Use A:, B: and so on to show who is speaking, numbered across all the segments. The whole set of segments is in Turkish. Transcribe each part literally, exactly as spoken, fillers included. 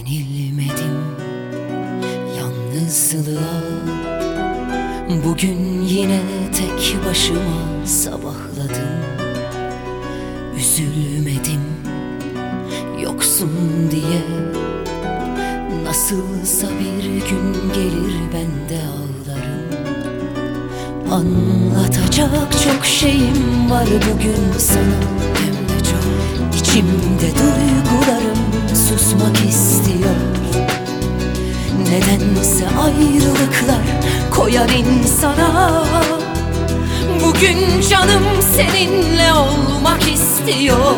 A: Yenilmedim yalnızlığa. Bugün yine tek başıma sabahladım. Üzülmedim yoksun diye. Nasılsa bir gün gelir ben de ağlarım. Anlatacak çok şeyim var bugün sana, hem de çok. İçimde duygularım susmak istiyor. Nedense ayrılıklar koyar insana. Bugün canım seninle olmak istiyor.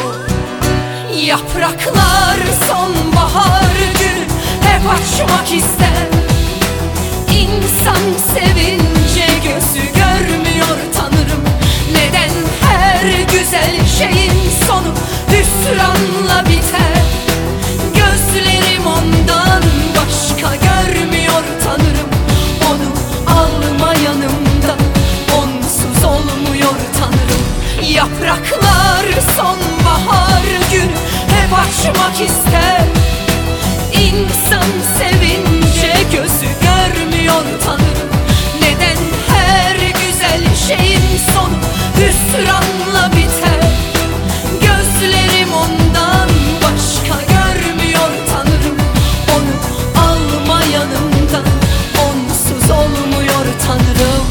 A: Yapraklar sonbahar günü hep açmak ister. İnsan sevince gözü görmüyor tanırım. Neden her güzel şeyin sonu hüsranla biter? Gözlerim ondan başka görmüyor tanırım. Onu alma yanımda, onsuz olmuyor tanırım. Yapraklar sonbahar günü hep açmak ister. İnsan sevince gözü görmüyor tanırım. Neden her güzel şeyin sonu hüsranla biter? Gözlerim ondan başka görmüyor tanırım. Onu alma yanımda, onsuz olmuyor tanırım.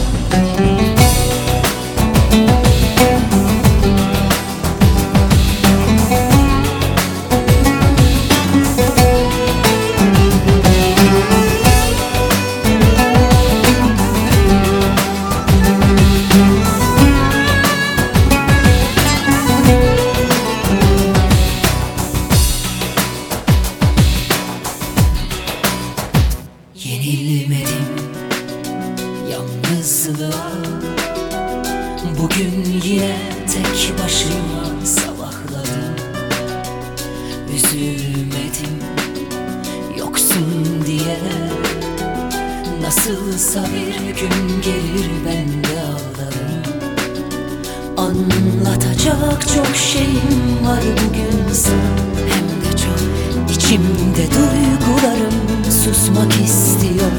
A: Yenilmedim yalnızlığa. Bugün yine tek başıma sabahladım. Üzülmedim yoksun diye. Nasılsa bir gün gelir ben de ağlarım. Anlatacak çok şeyim var bugün sana, hem de çok. İçimde duygularım susmak istiyor.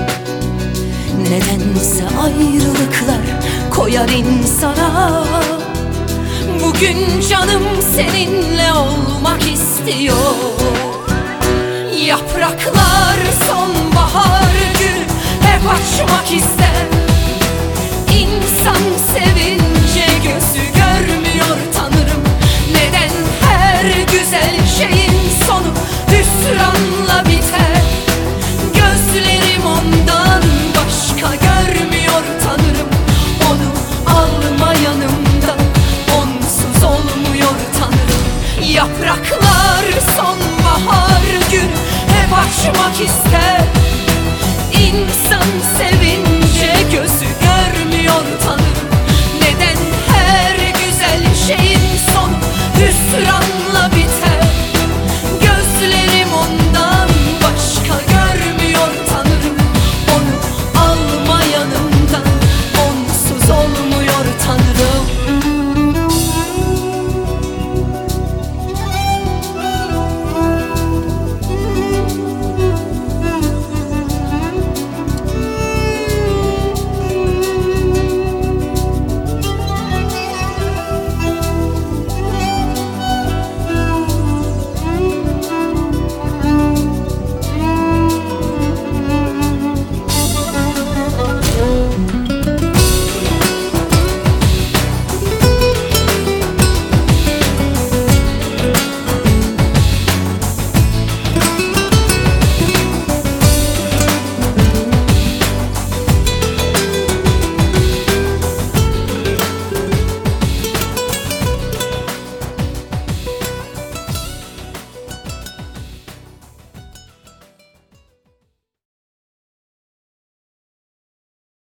A: Nedense ayrılıklar koyar insana. Bugün canım seninle olmak istiyor. Yapraklar sonbahar günü hep açmak ister. İnsan sevince gözü görmüyor tanırım. Neden her güzel şeyin sonu hüsranla biter? Gözlerim ondan başka görmüyor tanırım. Onu alma yanımda, onsuz olmuyor tanırım. Yapraklar sonbahar günü hep açmak ister. İnsan sevince gözü görmüyor tanırım. Neden her güzel şeyin sonu hüsranla